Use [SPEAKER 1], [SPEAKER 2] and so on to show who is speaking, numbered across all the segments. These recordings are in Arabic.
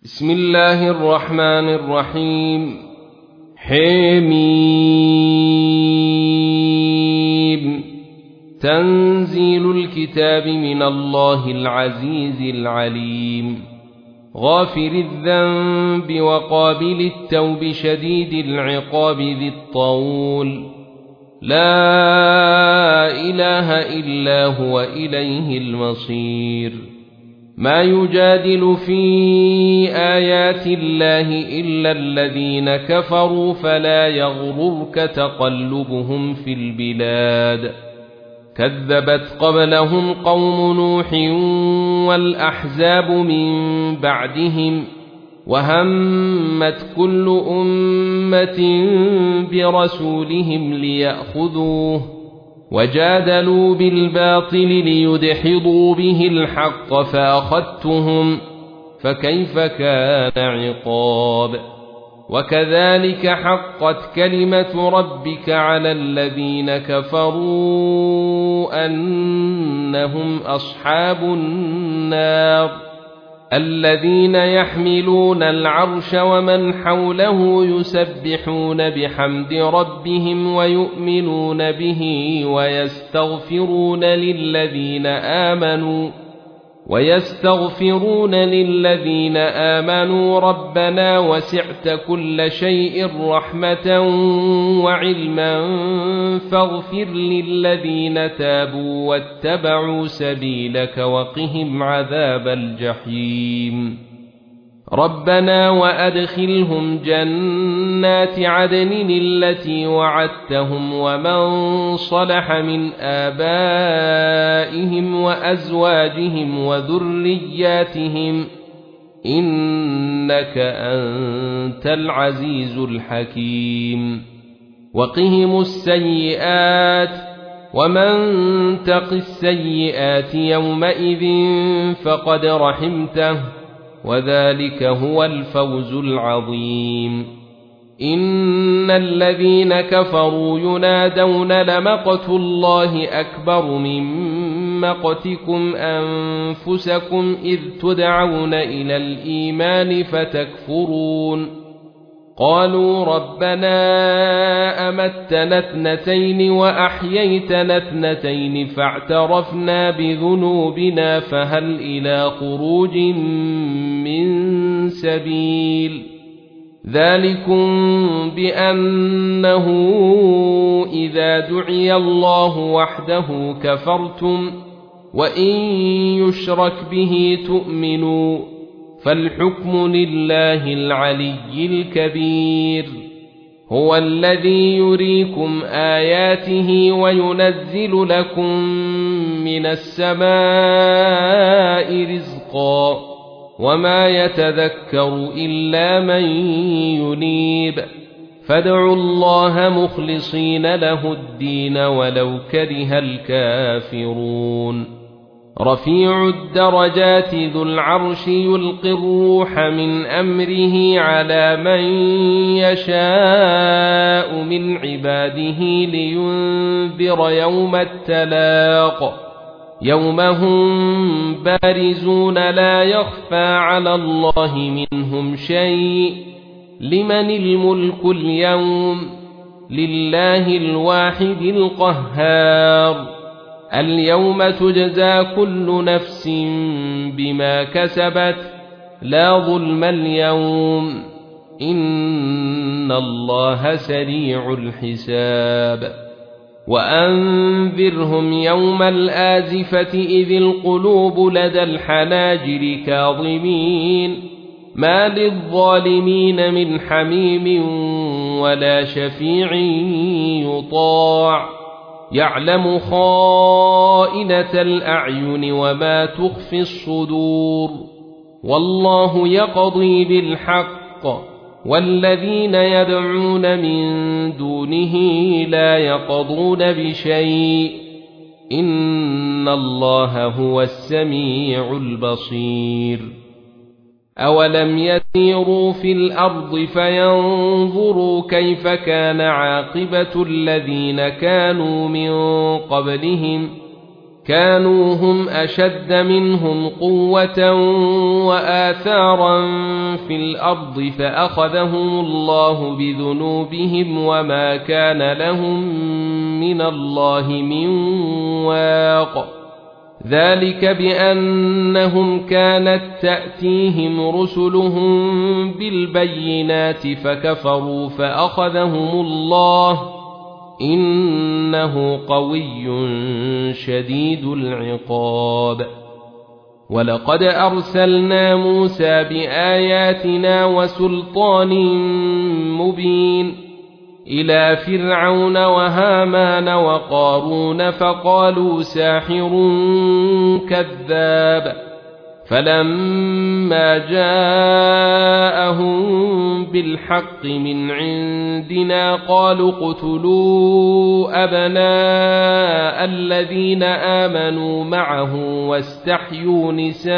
[SPEAKER 1] بسم الله الرحمن الرحيم. حميم. تنزيل الكتاب من الله العزيز العليم، غافر الذنب وقابل التوب شديد العقاب ذي الطول، لا إله إلا هو إليه المصير. ما يجادل في آيات الله إلا الذين كفروا، فلا يغررك تقلبهم في البلاد. كذبت قبلهم قوم نوح والأحزاب من بعدهم، وهمت كل أمة برسولهم ليأخذوه، وجادلوا بالباطل ليدحضوا به الحق فأخذتهم، فكيف كان عقاب. وكذلك حقت كلمة ربك على الذين كفروا أنهم أصحاب النار، الذين يحملون العرش ومن حوله يسبحون بحمد ربهم ويؤمنون به ويستغفرون للذين آمنوا ربنا وسعت كل شيء رحمة وعلما فاغفر للذين تابوا واتبعوا سبيلك وقهم عذاب الجحيم. ربنا وأدخلهم جنات عدن التي وعدتهم ومن صلح من آبائهم وأزواجهم وذرياتهم إنك أنت العزيز الحكيم. وقهم السيئات، ومن تق السيئات يومئذ فقد رحمته، وذلك هو الفوز العظيم. إن الذين كفروا ينادون لمقت الله أكبر من مقتكم أنفسكم إذ تدعون إلى الإيمان فتكفرون. قالوا ربنا أمتنا اثنتين وأحييتنا اثنتين فاعترفنا بذنوبنا فهل إلى خروج من سبيل. ذلكم بأنه إذا دعي الله وحده كفرتم، وإن يشرك به تؤمنوا، فالحكم لله العلي الكبير. هو الذي يريكم آياته وينزل لكم من السماء رزقا، وما يتذكر إلا من ينيب. فادعوا الله مخلصين له الدين ولو كره الكافرون. رفيع الدرجات ذو العرش يلقي الروح من أمره على من يشاء من عباده لينذر يوم التلاق، يوم هم بارزون لا يخفى على الله منهم شيء. لمن الملك اليوم؟ لله الواحد القهار. اليوم تجزى كل نفس بما كسبت، لا ظلم اليوم، إن الله سريع الحساب. وأنذرهم يوم الآزفة إذ القلوب لدى الحناجر كاظمين، ما للظالمين من حميم ولا شفيع يطاع، يعلم خائنة الأعين وما تخفي الصدور. والله يقضي بالحق، والذين يدعون من دونه لا يقضون بشيء، إن الله هو السميع البصير. أولم يسيروا في الأرض فينظروا كيف كان عاقبة الذين كانوا من قبلهم، كانوا هم أشد منهم قوة وآثارا في الأرض فأخذهم الله بذنوبهم وما كان لهم من الله من واق ذلك بأنهم كانت تأتيهم رسلهم بالبينات فكفروا فأخذهم الله إنه قوي شديد العقاب ولقد أرسلنا موسى بآياتنا وسلطان مبين إلى فرعون وهامان وقارون فقالوا ساحر كذاب فلما جاءهم بالحق من عندنا قالوا اقتلوا أبناء الذين آمنوا معه واستحيوا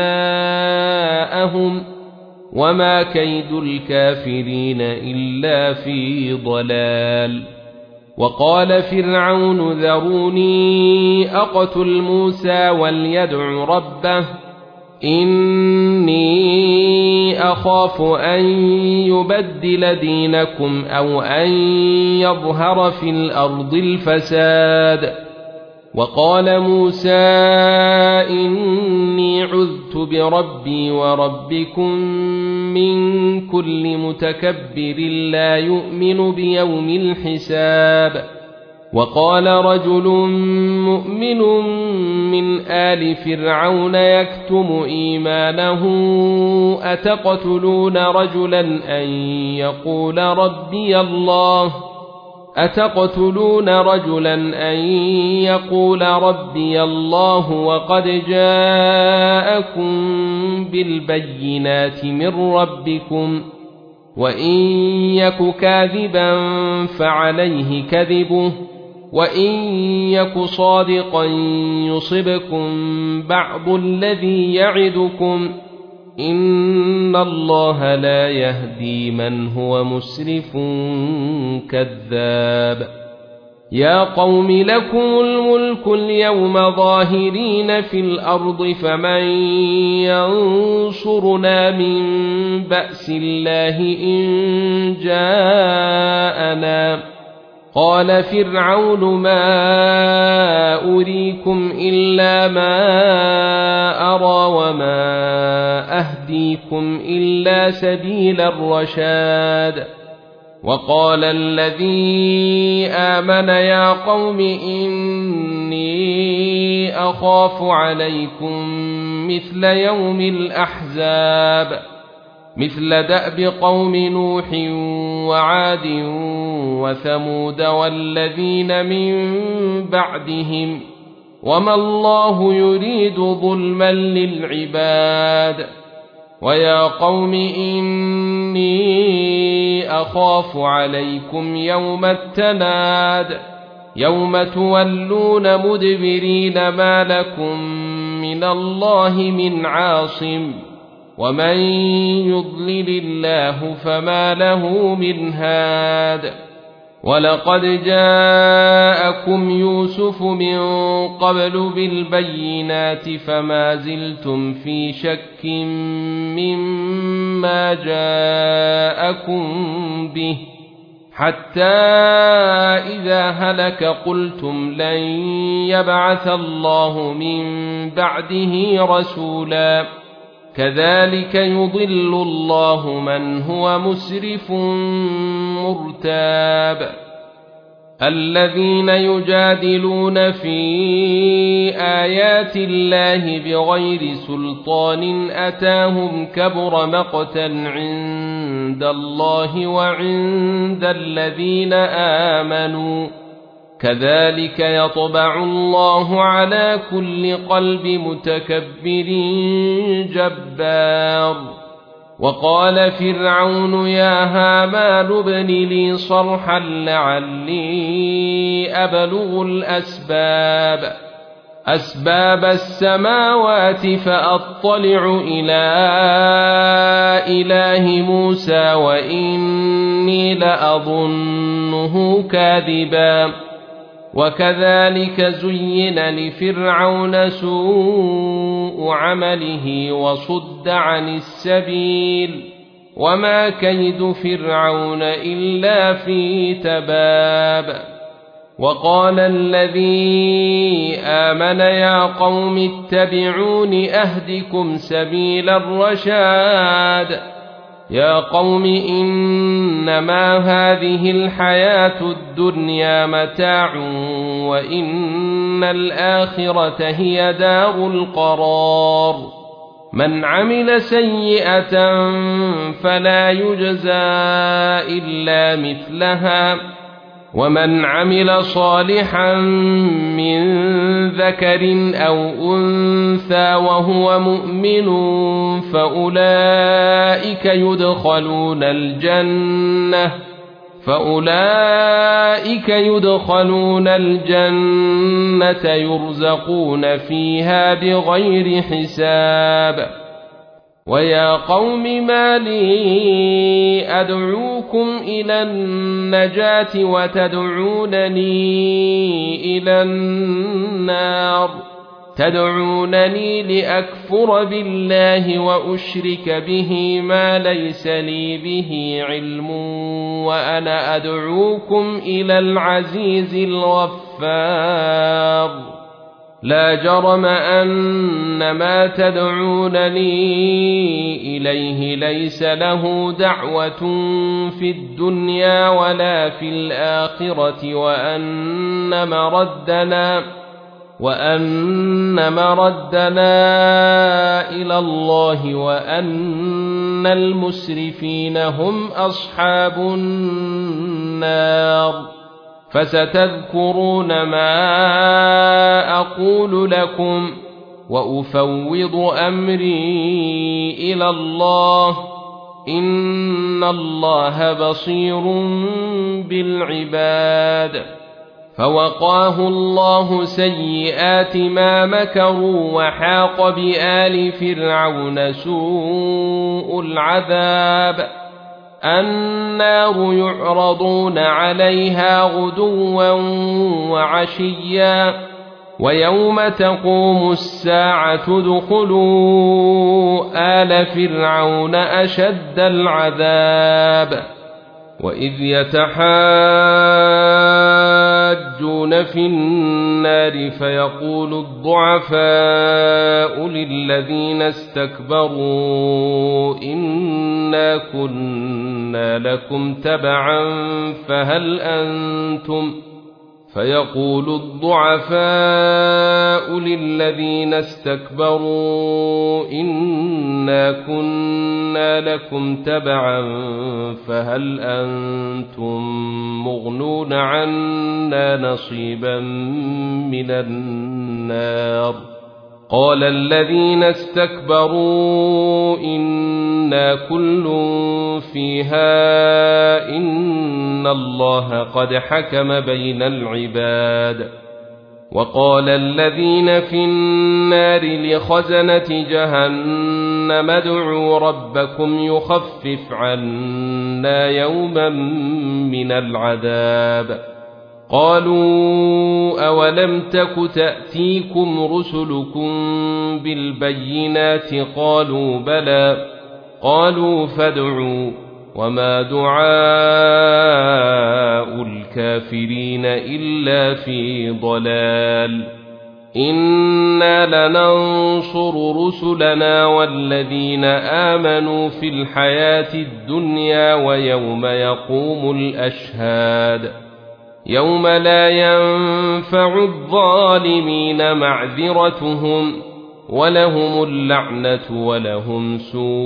[SPEAKER 1] نساءهم وما كيد الكافرين إلا في ضلال وقال فرعون ذروني أقتل موسى وليدع ربه إني أخاف أن يبدل دينكم أو أن يظهر في الأرض الفساد وقال موسى إني عذت بربي وربكم من كل متكبر لا يؤمن بيوم الحساب وقال رجل مؤمن من آل فرعون يكتم إيمانه أتقتلون رجلا أن يقول ربي الله وقد جاءكم بالبينات من ربكم وإن يك كاذبا فعليه كذبه وإن يك صادقا يصبكم بعض الذي يعدكم إن الله لا يهدي من هو مسرف كذاب يا قوم لكم الملك اليوم ظاهرين في الأرض فمن ينصرنا من بأس الله إن جاءنا قال فرعون ما أريكم إلا ما أرى وما أهديكم إلا سبيل الرشاد وقال الذي آمن يا قوم إني أخاف عليكم مثل يوم الأحزاب مثل دأب قوم نوح وعاد وثمود والذين من بعدهم وما الله يريد ظلما للعباد ويا قوم إني أخاف عليكم يوم التناد يوم تولون مدبرين ما لكم من الله من عاصم ومن يضلل الله فما له من هاد ولقد جاءكم يوسف من قبل بالبينات فما زلتم في شك مما جاءكم به حتى إذا هلك قلتم لن يبعث الله من بعده رسولا كذلك يضل الله من هو مسرف مرتاب الذين يجادلون في آيات الله بغير سلطان أتاهم كبر مقتا عند الله وعند الذين آمنوا كذلك يطبع الله على كل قلب متكبر جبار وقال فرعون يا هامان ابن لي صرحا لعلي أبلغ أسباب السماوات فأطلع إلى إله موسى وإني لأظنه كاذبا وكذلك زين لفرعون سوء عمله وصد عن السبيل وما كيد فرعون إلا في تباب وقال الذي آمن يا قوم اتبعون أهدكم سبيل الرشاد يا قوم إنما هذه الحياة الدنيا متاع وإن الآخرة هي دار القرار من عمل سيئة فلا يجزى إلا مثلها ومن عمل صالحا من ذكر أو أنثى وهو مؤمن فأولئك يدخلون الجنة يرزقون فيها بغير حساب ويا قوم ما لي أدعوكم إلى النجاة وتدعونني إلى النار تدعونني لأكفر بالله وأشرك به ما ليس لي به علم وأنا أدعوكم إلى العزيز الغفار لا جرم أن ما تدعونني إليه ليس له دعوة في الدنيا ولا في الآخرة وأن مردنا إلى الله وأن المسرفين هم أصحاب النار فستذكرون ما أقول لكم وأفوض أمري إلى الله إن الله بصير بالعباد فوقاه الله سيئات ما مكروا وحاق بآل فرعون سوء العذاب النار يعرضون عليها غدوا وعشيا ويوم تقوم الساعة ادخلوا آل فرعون أشد العذاب وإذ يتحاجون في النار فيقول الضعفاء للذين استكبروا إنا كنا لكم تبعا فهل أنتم مغنون عنا نصيبا من النار قال الذين استكبروا إنا كل فيها إن الله قد حكم بين العباد وقال الذين في النار لخزنة جهنم ادعوا ربكم يخفف عنا يوما من العذاب قالوا أولم تك تأتيكم رسلكم بالبينات قالوا بلى قالوا فادعوا وما دعاء الكافرين إلا في ضلال إنا لننصر رسلنا والذين آمنوا في الحياة الدنيا ويوم يقوم الأشهاد يوم لا ينفع الظالمين معذرتهم ولهم اللعنة ولهم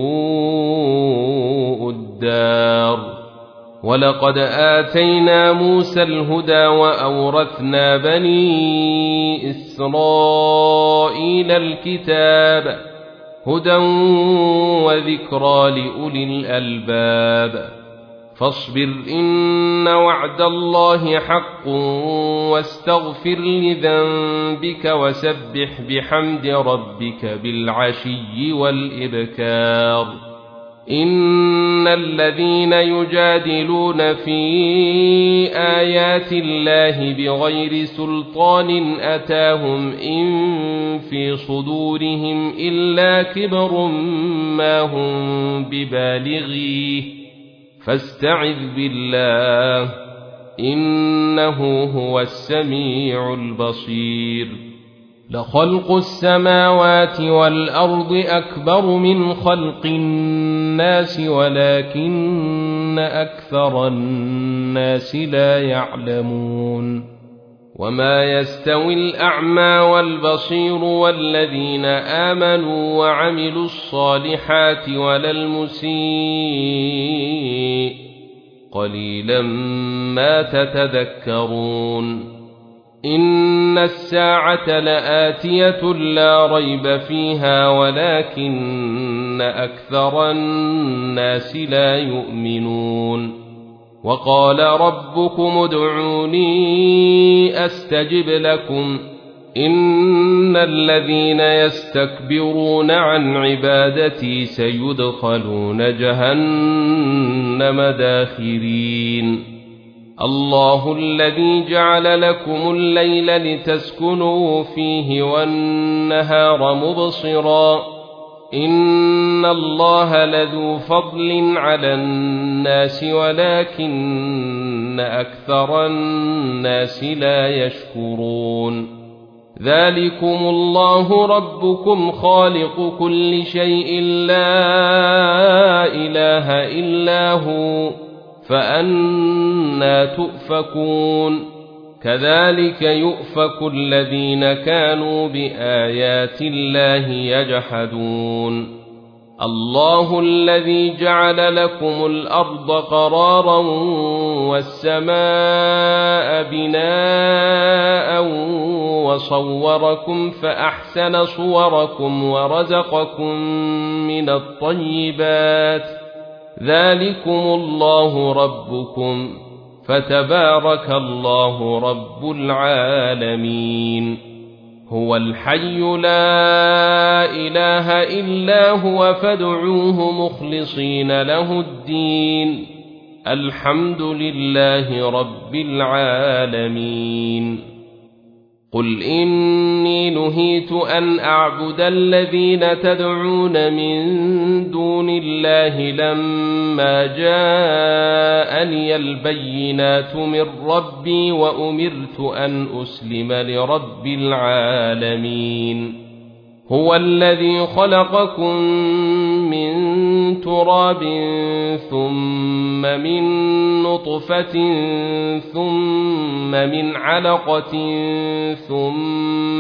[SPEAKER 1] سوء الدار ولقد آتينا موسى الهدى وأورثنا بني إسرائيل الكتاب هدى وذكرى لأولي الألباب فاصبر إن وعد الله حق واستغفر لذنبك وسبح بحمد ربك بالعشي والإبكار إن إن الذين يجادلون في آيات الله بغير سلطان أتاهم إن في صدورهم إلا كبر ما هم ببالغيه فاستعذ بالله إنه هو السميع البصير. لخلق السماوات والأرض أكبر من خلق الناس ولكن أكثر الناس لا يعلمون. وما يستوي الأعمى والبصير والذين آمنوا وعملوا الصالحات ولا المسيء قليلا ما تتذكرون. إن الساعة لآتية لا ريب فيها ولكن أكثر الناس لا يؤمنون. وقال ربكم ادعوني أستجب لكم إن الذين يستكبرون عن عبادتي سيدخلون جهنم داخرين. الله الذي جعل لكم الليل لتسكنوا فيه والنهار مبصرا إن الله لذو فضل على الناس ولكن أكثر الناس لا يشكرون. ذلكم الله ربكم خالق كل شيء لا إله إلا هو فأنى تؤفكون. كذلك يؤفك الذين كانوا بآيات الله يجحدون. الله الذي جعل لكم الأرض قرارا والسماء بناء وصوركم فأحسن صوركم ورزقكم من الطيبات ذلكم الله ربكم فتبارك الله رب العالمين. هو الحي لا إله إلا هو فادعوه مخلصين له الدين الحمد لله رب العالمين. قل إني نهيت أن أعبد الذين تدعون من دون الله لما جاءني البينات من ربي وأمرت أن أسلم لرب العالمين. هو الذي خلقكم من تراب ثم من نطفة ثم من علقة ثم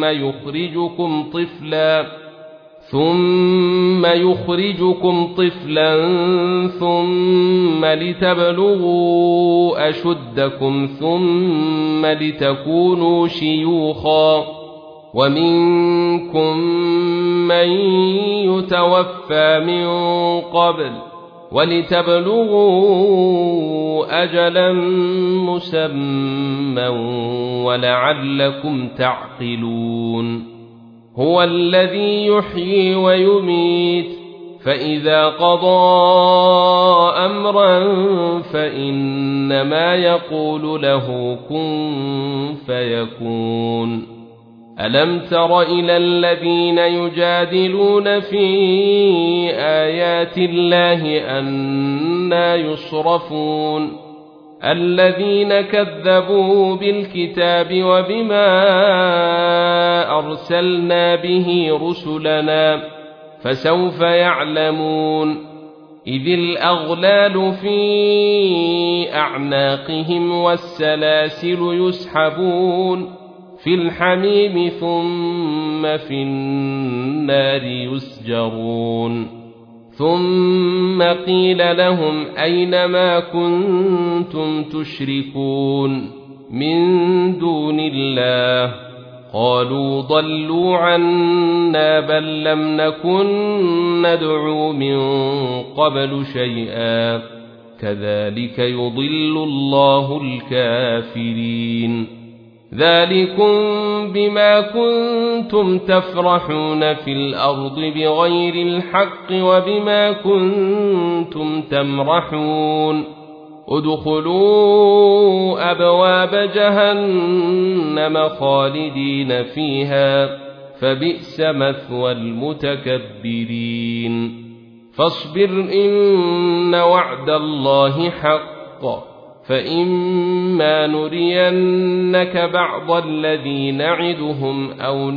[SPEAKER 1] يخرجكم طفلا ثم لتبلغوا أشدكم ثم لتكونوا شيوخا ومنكم من يتوفى من قبل ولتبلغوا أجلا مسمى ولعلكم تعقلون. هو الذي يحيي ويميت فإذا قضى أمرا فإنما يقول له كن فيكون. ألم تر إلى الذين يجادلون في آيات الله أنى يصرفون الذين كذبوا بالكتاب وبما أرسلنا به رسلنا فسوف يعلمون. إذ الأغلال في أعناقهم والسلاسل يسحبون في الحميم ثم في النار يسجرون. ثم قيل لهم أين ما كنتم تشركون من دون الله قالوا ضلوا عنا بل لم نكن ندعو من قبل شيئا كذلك يضل الله الكافرين. ذلكم بما كنتم تفرحون في الأرض بغير الحق وبما كنتم تمرحون ادخلوا أبواب جهنم خالدين فيها فبئس مثوى المتكبرين فاصبر إن وعد الله حق فإما نرينك بعض الذي نعدهم أو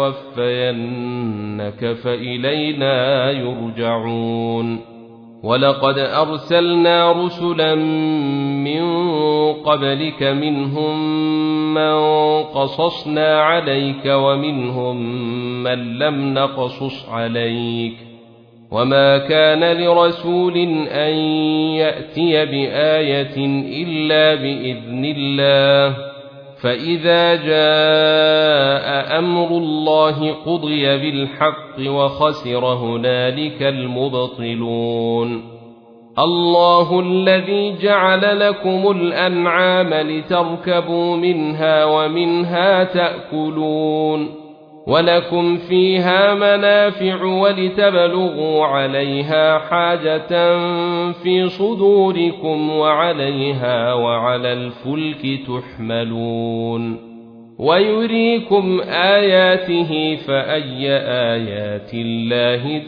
[SPEAKER 1] نتوفينك فإلينا يرجعون ولقد أرسلنا رسلا من قبلك منهم من قصصنا عليك ومنهم من لم نقصص عليك وما كان لرسول أن يأتي بآية إلا بإذن الله فإذا جاء أمر الله قضي بالحق وخسر هنالك المبطلون الله الذي جعل لكم الأنعام لتركبوا منها ومنها تأكلون ولكم فيها منافع ولتبلغوا عليها حاجة في صدوركم وعليها وعلى الفلك تحملون ويريكم آياته فأي آيات الله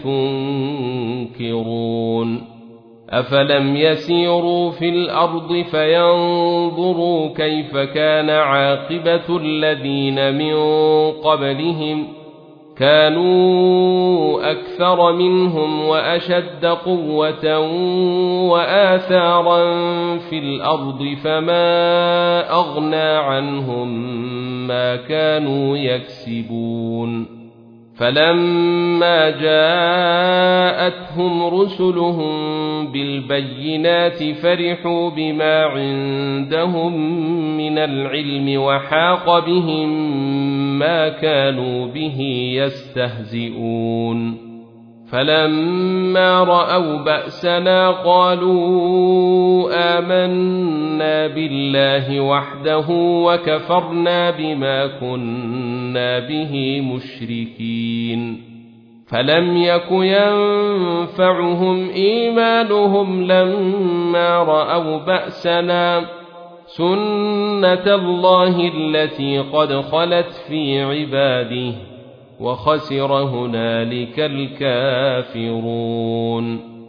[SPEAKER 1] تنكرون أفلم يسيروا في الأرض فينظروا كيف كان عاقبة الذين من قبلهم كانوا أكثر منهم وأشد قوة وآثارا في الأرض فما أغنى عنهم ما كانوا يكسبون فلما جاءتهم رسلهم بالبينات فرحوا بما عندهم من العلم وحاق بهم ما كانوا به يستهزئون فلما رأوا بأسنا قالوا آمنا بالله وحده وكفرنا بما كنا به مشركين فلم يك ينفعهم إيمانهم لما رأوا بأسنا سنة الله التي قد خلت في عباده وخسر هنالك الكافرون